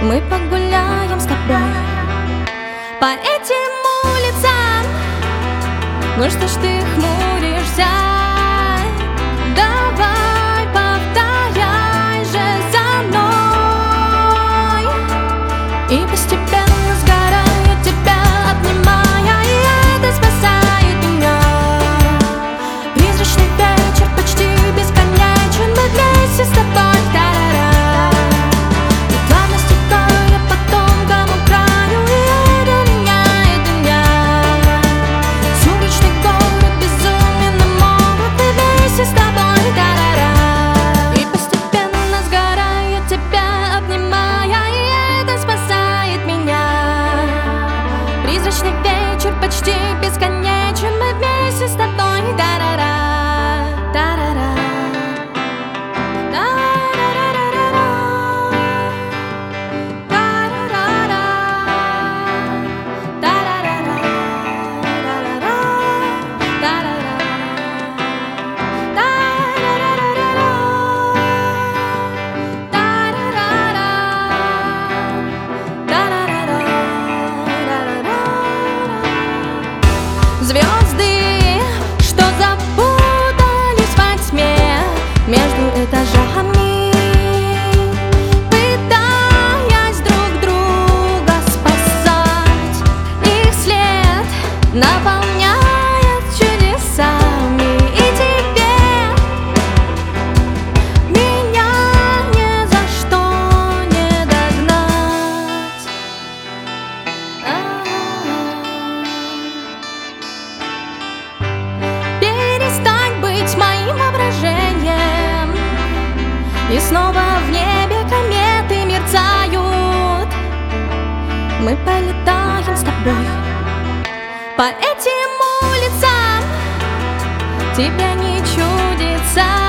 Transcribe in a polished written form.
Мы погуляем с тобой по этим улицам. Ну что ж ты хмуришься? Давай повторяй же за мной. И постепенно сгораю тебя, обнимая, и это спасает меня. Призрачный вечер почти бесконечен, мы вместе с тобой. Призрачный вечер почти бесконечен, мы вместе с тобой. Та-ра-ра, та-ра-ра, та-ра-ра-ра-ра, та-ра-ра-ра, та-ра-ра-ра, звезды, что запутались во тьме между этажами, пытаясь друг друга спасать, их след наполняет чудесами. И теперь меня ни за что не догнать. Перестань быть моим воображением, и снова в небе кометы мерцают. Мы полетаем с тобой по этим улицам, тебе не чудится.